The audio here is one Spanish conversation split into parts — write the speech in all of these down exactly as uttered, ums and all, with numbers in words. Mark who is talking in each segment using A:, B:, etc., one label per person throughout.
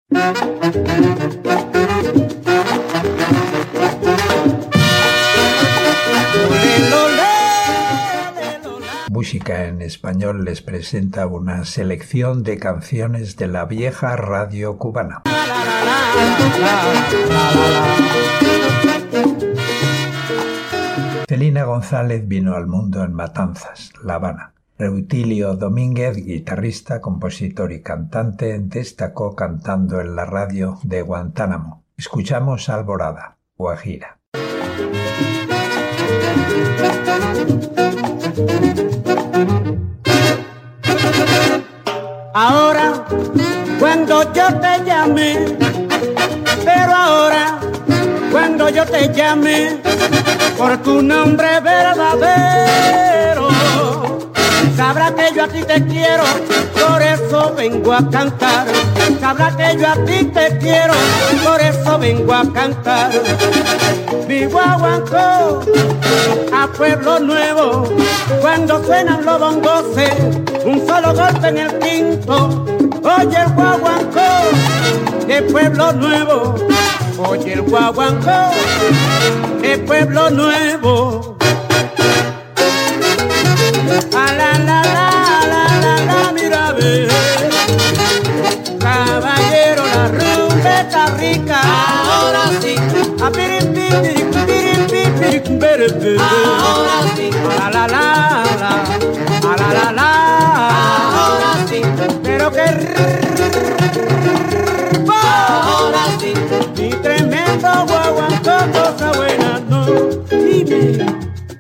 A: Música en Español les presenta una selección de canciones de la vieja radio cubana. Celina González vino al mundo en Matanzas, La Habana. Reutilio Domínguez, guitarrista, compositor y cantante, destacó cantando en la radio de Guantánamo. Escuchamos Alborada, Guajira.
B: Ahora, cuando yo te llame, pero ahora, cuando yo te llame, por tu nombre verdadero, sabrá que yo a ti te quiero, por eso vengo a cantar. Sabrá que yo a ti te quiero, por eso vengo a cantar. Mi guaguancó a Pueblo Nuevo, cuando suenan los bongos, un solo golpe en el quinto. Oye el guaguancó de Pueblo Nuevo, oye el guaguancó de Pueblo Nuevo. A la la la la la la, mira ve, caballero, la rumba está rica. Ahora sí, a piripi piripi piripi piripi. Ahora sí, a la la la, a la la la. Ahora sí, pero que rico. Ahora sí, y tremendo guaguancó, cosa buena, no. Dime.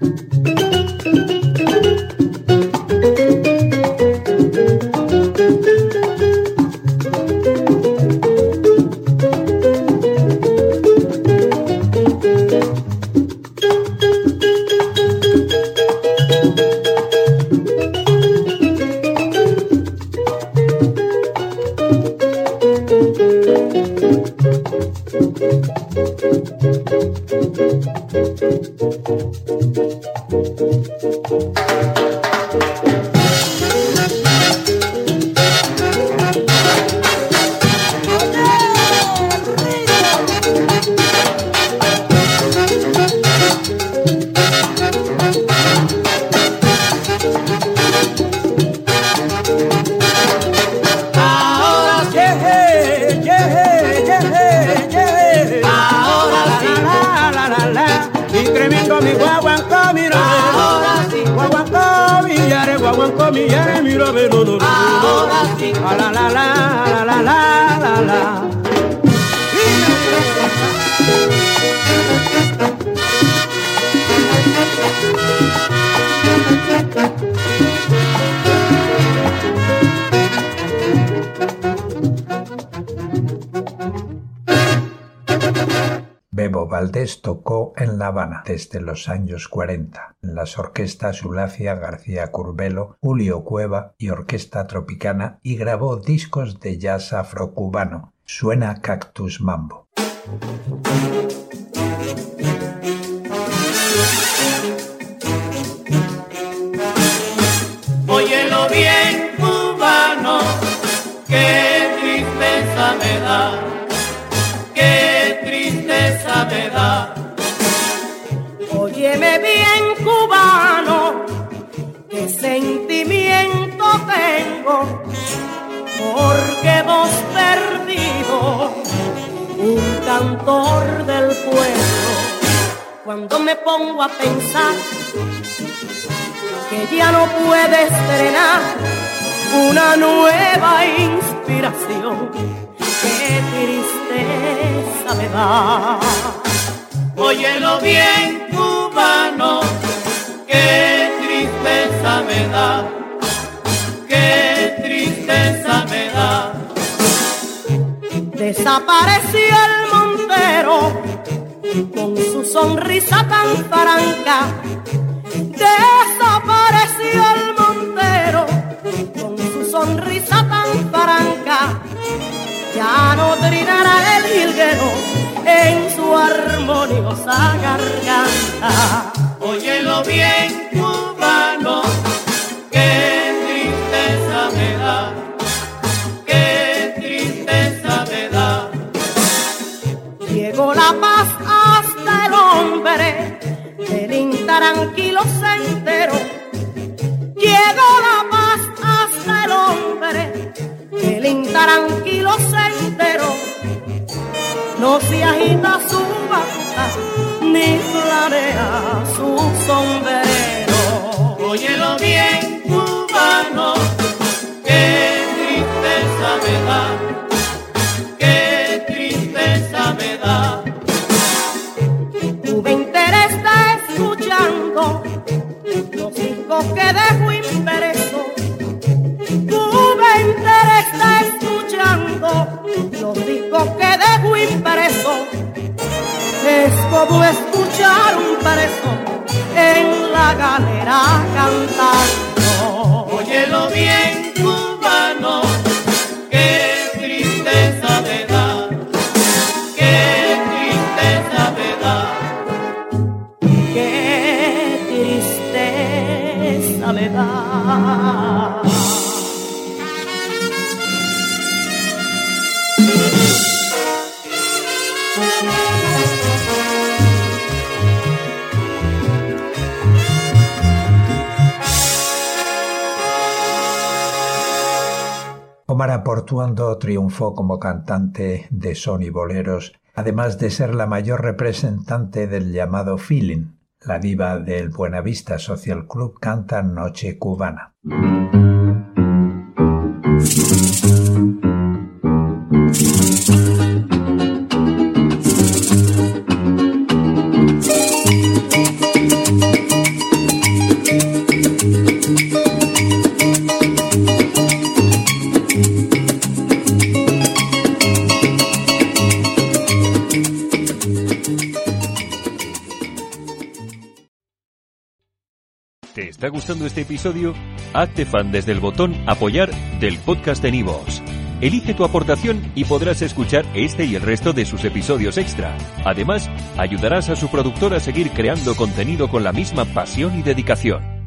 A: Bebo Valdés tocó en La Habana desde los años cuarenta, en las orquestas Eulacia García Curbelo, Julio Cueva y Orquesta Tropicana, y grabó discos de jazz afrocubano. Suena Cactus Mambo.
C: Óyelo bien, cubano, qué tristeza me da, qué tristeza me da.
D: Óyeme bien, cubano, qué sentimiento tengo, porque hemos perdido un cantor del pueblo. Cuando me pongo a pensar que ya no puede estrenar una nueva inspiración, qué tristeza me da.
C: Óyelo bien, cubano, qué tristeza me da, qué tristeza me da.
D: Desapareció el Montero con su sonrisa tan franca. Desapareció el Montero con su sonrisa tan franca. Ya no trinará el jilguero en su armoniosa garganta.
C: Óyelo bien, cubano, qué tristeza me da, qué tristeza me da.
D: tranquilo se enteró, no se agita su batuta ni planea su sombrero.
C: Óyelo bien, cubano, qué tristeza me da, qué tristeza me da.
D: Cuba entera está escuchando los discos que dejó impreso. Cuba entera está escuchando los discos que dejó impreso. Es como escuchar un preso en la galera cantando.
C: Óyelo bien, cubano, qué tristeza me da, qué tristeza me da.
D: Qué tristeza me da.
A: Omar Portuondo triunfó como cantante de son y boleros, además de ser la mayor representante del llamado feeling. La diva del Buenavista Social Club canta Noche Cubana.
E: ¿Te está gustando este episodio? Hazte fan desde el botón Apoyar del podcast de Nivos. Elige tu aportación y podrás escuchar este y el resto de sus episodios extra. Además, ayudarás a su productor a seguir creando contenido con la misma pasión y dedicación.